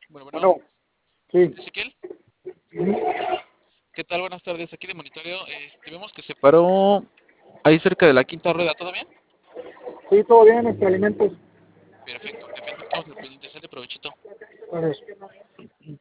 Bueno, bueno, Bueno, sí. Ezequiel, Ujú. ¿qué tal? Buenas tardes, aquí de monitoreo. Vemos que se paró ahí cerca de la quinta rueda, ¿todo bien? Sí, todo bien, alimentos. Perfecto, jefe, entonces estamos al pendiente, sale provechito. Gracias.